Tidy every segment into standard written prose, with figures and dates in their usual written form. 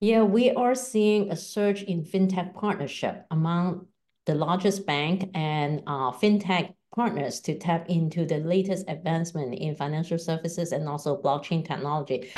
Yeah, we are seeing a surge in fintech partnership among the largest bank and fintech partners to tap into the latest advancement in financial services and also blockchain technology.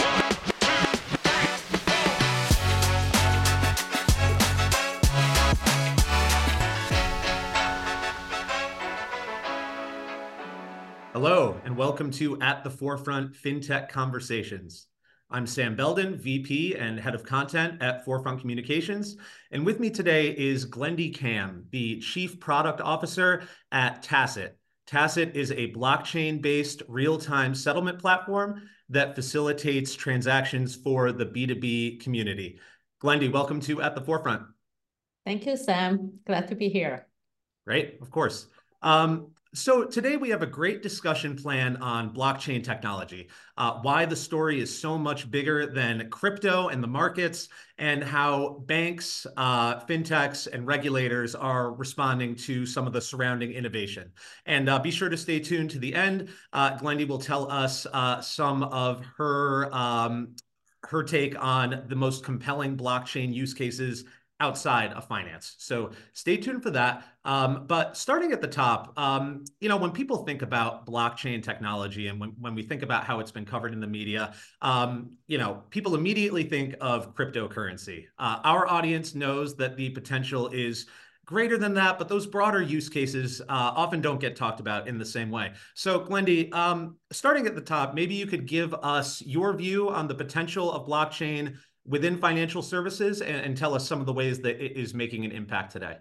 Hello, and welcome to At the Forefront FinTech Conversations. I'm Sam Belden, VP and Head of Content at Forefront Communications. And with me today is Glendy Kam, the Chief Product Officer at Tacit. Tacit is a blockchain-based real-time settlement platform that facilitates transactions for the B2B community. Glendy, welcome to At the Forefront. Thank you, Sam. Glad to be here. Right, of course. So today we have a great discussion plan on blockchain technology, why the story is so much bigger than crypto and the markets, and how banks, fintechs, and regulators are responding to some of the surrounding innovation. And be sure to stay tuned to the end. Glendy will tell us some of her take on the most compelling blockchain use cases outside of finance. So stay tuned for that. But starting at the top, when people think about blockchain technology and when we think about how it's been covered in the media, people immediately think of cryptocurrency. Our audience knows that the potential is greater than that, but those broader use cases often don't get talked about in the same way. So, Glendy, starting at the top, maybe you could give us your view on the potential of blockchain within financial services and tell us some of the ways that it is making an impact today.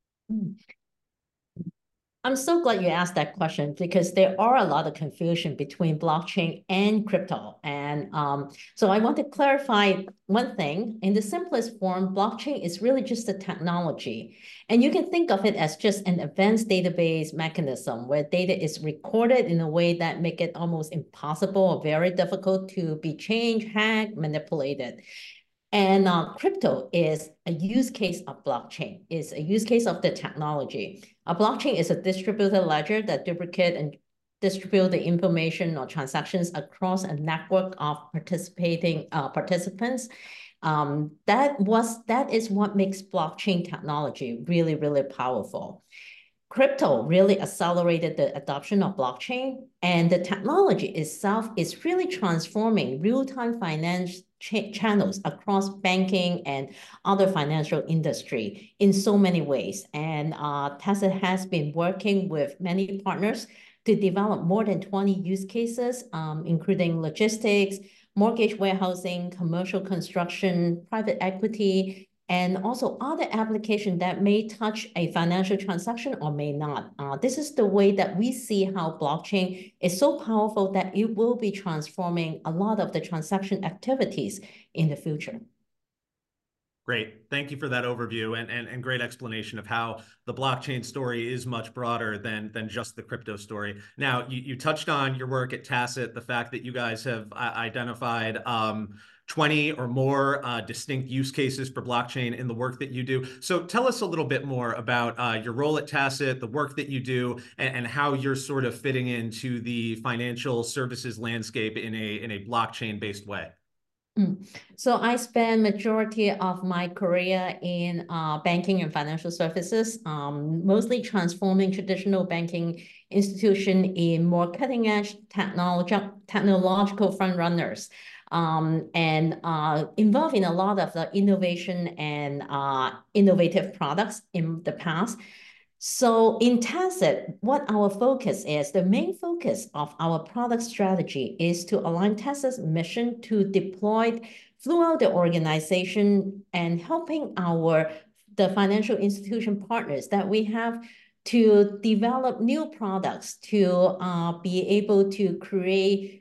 I'm so glad you asked that question because there are a lot of confusion between blockchain and crypto. And so I want to clarify one thing. In the simplest form, blockchain is really just a technology. And you can think of it as just an advanced database mechanism where data is recorded in a way that make it almost impossible or very difficult to be changed, hacked, manipulated. And crypto is a use case of blockchain, is a use case of the technology. A blockchain is a distributed ledger that duplicate and distribute the information or transactions across a network of participating participants. That is what makes blockchain technology really, really powerful. Crypto really accelerated the adoption of blockchain, and the technology itself is really transforming real-time finance channels across banking and other financial industry in so many ways. And Tacit has been working with many partners to develop more than 20 use cases, including logistics, mortgage warehousing, commercial construction, private equity, and also other applications that may touch a financial transaction or may not. This is the way that we see how blockchain is so powerful that it will be transforming a lot of the transaction activities in the future. Great. Thank you for that overview and great explanation of how the blockchain story is much broader than just the crypto story. Now, you touched on your work at Tacit, the fact that you guys have identified 20 or more distinct use cases for blockchain in the work that you do. So tell us a little bit more about your role at Tacit, the work that you do, and how you're sort of fitting into the financial services landscape in a blockchain-based way. So I spent majority of my career in banking and financial services, mostly transforming traditional banking institution in more cutting edge technological front runners, and involved in a lot of the innovation and innovative products in the past. So in Tacit, what our focus is, the main focus of our product strategy is to align Tacit's mission to deploy throughout the organization and helping the financial institution partners that we have to develop new products to be able to create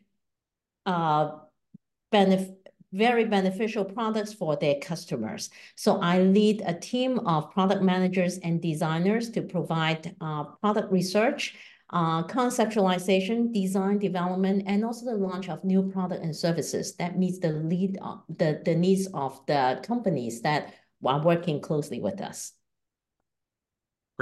very beneficial products for their customers. So I lead a team of product managers and designers to provide product research, conceptualization, design development, and also the launch of new product and services that meets the needs of the companies that are working closely with us. Great.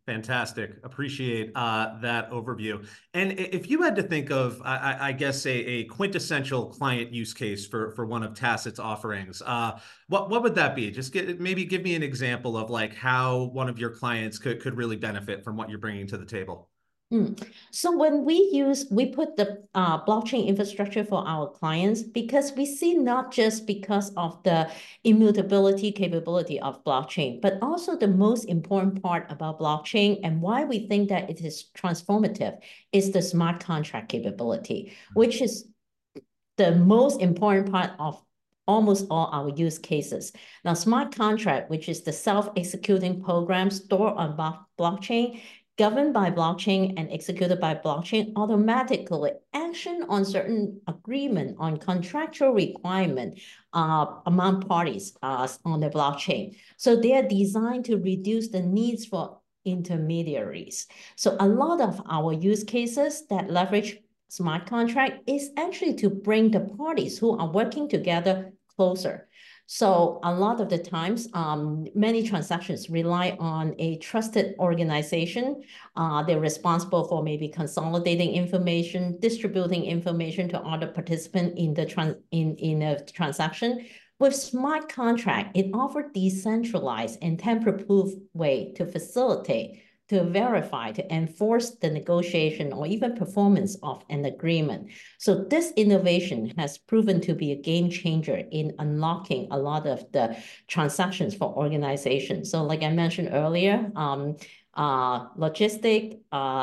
Fantastic. Appreciate that overview. And if you had to think of, I guess, a quintessential client use case for one of Tacit's offerings, what would that be? Just maybe give me an example of like how one of your clients could really benefit from what you're bringing to the table. So when we put the blockchain infrastructure for our clients because we see not just because of the immutability capability of blockchain, but also the most important part about blockchain and why we think that it is transformative is the smart contract capability, which is the most important part of almost all our use cases. Now, smart contract, which is the self-executing program stored on blockchain, governed by blockchain and executed by blockchain, automatically action on certain agreement on contractual requirement among parties on the blockchain. So they are designed to reduce the needs for intermediaries. So a lot of our use cases that leverage smart contract is actually to bring the parties who are working together closer. So a lot of the times, many transactions rely on a trusted organization. They're responsible for maybe consolidating information, distributing information to other participants in the in a transaction. With smart contract, it offers decentralized and tamper-proof way to facilitate, to verify, to enforce the negotiation or even performance of an agreement. So this innovation has proven to be a game changer in unlocking a lot of the transactions for organizations. So like I mentioned earlier, logistic,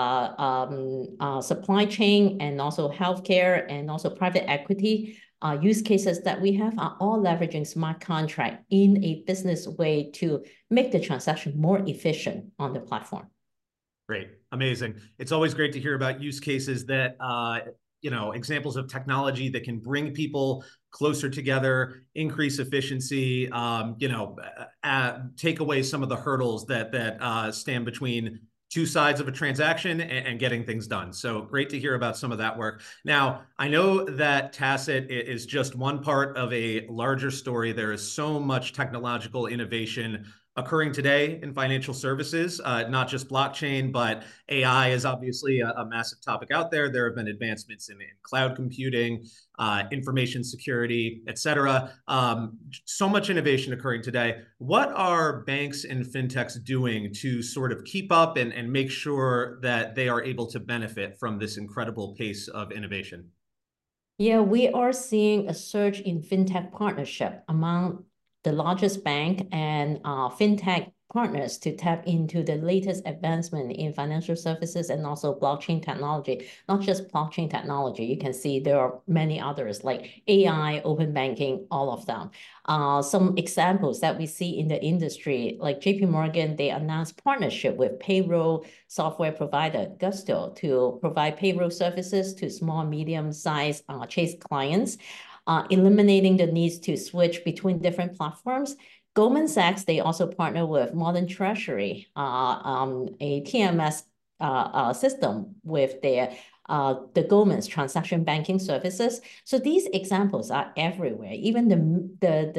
supply chain, and also healthcare, and also private equity use cases that we have are all leveraging smart contract in a business way to make the transaction more efficient on the platform. Great. Amazing. It's always great to hear about use cases that, examples of technology that can bring people closer together, increase efficiency, take away some of the hurdles that stand between two sides of a transaction and getting things done. So great to hear about some of that work. Now, I know that Tacit is just one part of a larger story. There is so much technological innovation occurring today in financial services, not just blockchain, but AI is obviously a massive topic out there. There have been advancements in cloud computing, information security, et cetera. So much innovation occurring today. What are banks and fintechs doing to sort of keep up and make sure that they are able to benefit from this incredible pace of innovation? Yeah, we are seeing a surge in fintech partnership among the largest bank and fintech partners to tap into the latest advancement in financial services and also blockchain technology. Not just blockchain technology, you can see there are many others like AI, open banking, all of them. Some examples that we see in the industry, like JP Morgan, they announced partnership with payroll software provider Gusto to provide payroll services to small, medium-sized Chase clients. Eliminating the needs to switch between different platforms. Goldman Sachs, they also partner with Modern Treasury, a TMS system with their the Goldman's transaction banking services. So these examples are everywhere. Even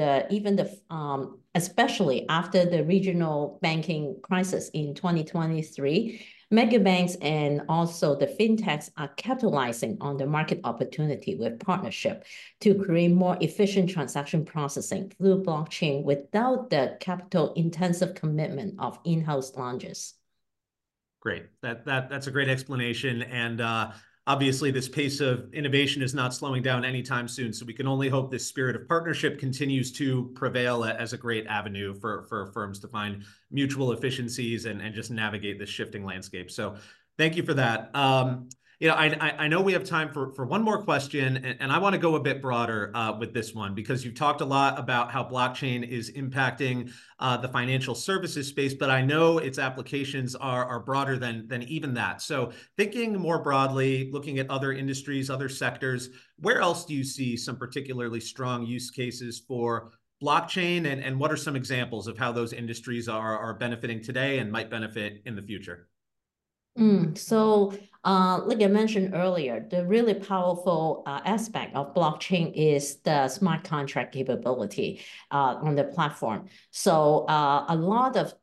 especially after the regional banking crisis in 2023. Mega banks and also the fintechs are capitalizing on the market opportunity with partnership to create more efficient transaction processing through blockchain without the capital-intensive commitment of in-house launches. Great. That's a great explanation. And obviously, this pace of innovation is not slowing down anytime soon. So we can only hope this spirit of partnership continues to prevail as a great avenue for firms to find mutual efficiencies and just navigate this shifting landscape. So thank you for that. I know we have time for one more question, and I want to go a bit broader with this one because you've talked a lot about how blockchain is impacting the financial services space, but I know its applications are broader than even that. So thinking more broadly, looking at other industries, other sectors, where else do you see some particularly strong use cases for blockchain, and what are some examples of how those industries are benefiting today and might benefit in the future? So, like I mentioned earlier, the really powerful aspect of blockchain is the smart contract capability on the platform. So, a lot of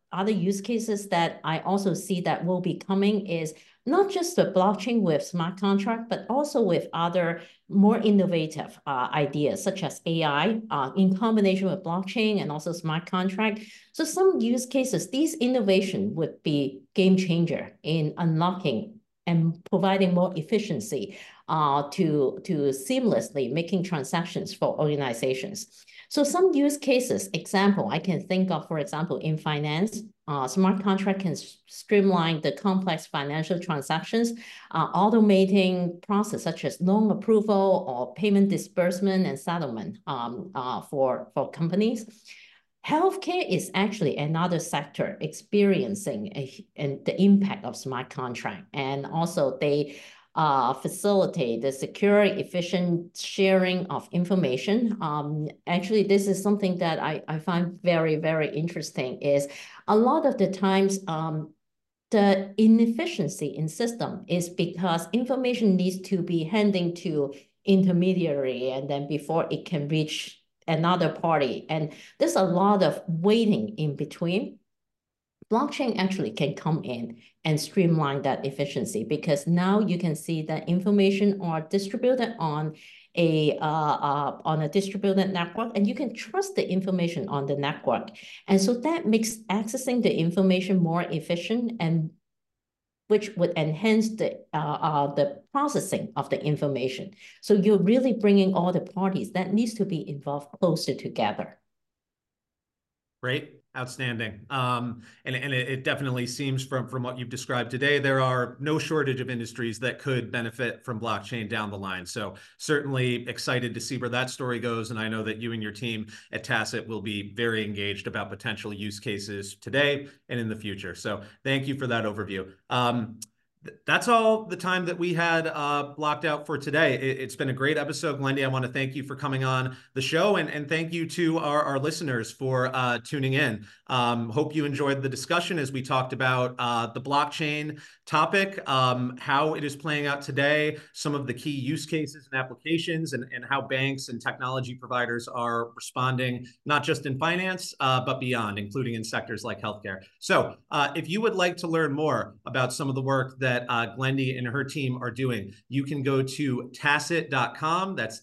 other use cases that I also see that will be coming is not just the blockchain with smart contract, but also with other more innovative ideas such as AI in combination with blockchain and also smart contract. So some use cases, these innovation would be game changer in unlocking and providing more efficiency to seamlessly making transactions for organizations. So some use cases, example, I can think of, for example, in finance, smart contract can streamline the complex financial transactions, automating process such as loan approval or payment disbursement and settlement for companies. Healthcare is actually another sector experiencing the impact of smart contract. And also they facilitate the secure, efficient sharing of information. Actually, this is something that I find very, very interesting is a lot of the times the inefficiency in system is because information needs to be handing to intermediary and then before it can reach another party. And there's a lot of waiting in between. Blockchain actually can come in and streamline that efficiency because now you can see that information are distributed on a distributed network, and you can trust the information on the network. And so that makes accessing the information more efficient, and which would enhance the processing of the information. So you're really bringing all the parties that needs to be involved closer together. Great. Outstanding. And it definitely seems from what you've described today, there are no shortage of industries that could benefit from blockchain down the line. So certainly excited to see where that story goes. And I know that you and your team at Tacit will be very engaged about potential use cases today and in the future. So thank you for that overview. That's all the time that we had blocked out for today. It's been a great episode, Glendy. I want to thank you for coming on the show, and thank you to our listeners for tuning in. Hope you enjoyed the discussion as we talked about the blockchain topic, how it is playing out today, some of the key use cases and applications, and how banks and technology providers are responding, not just in finance, but beyond, including in sectors like healthcare. So if you would like to learn more about some of the work that Glendy and her team are doing, you can go to tacit.com. That's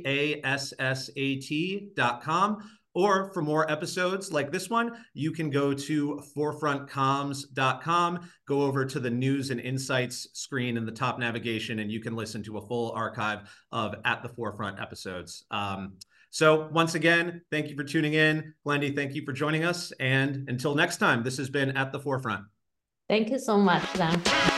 TASSAT.com. Or for more episodes like this one, you can go to forefrontcomms.com, go over to the news and insights screen in the top navigation, and you can listen to a full archive of At the Forefront episodes. So once again, thank you for tuning in. Glendy, thank you for joining us. And until next time, this has been At the Forefront. Thank you so much, Dan.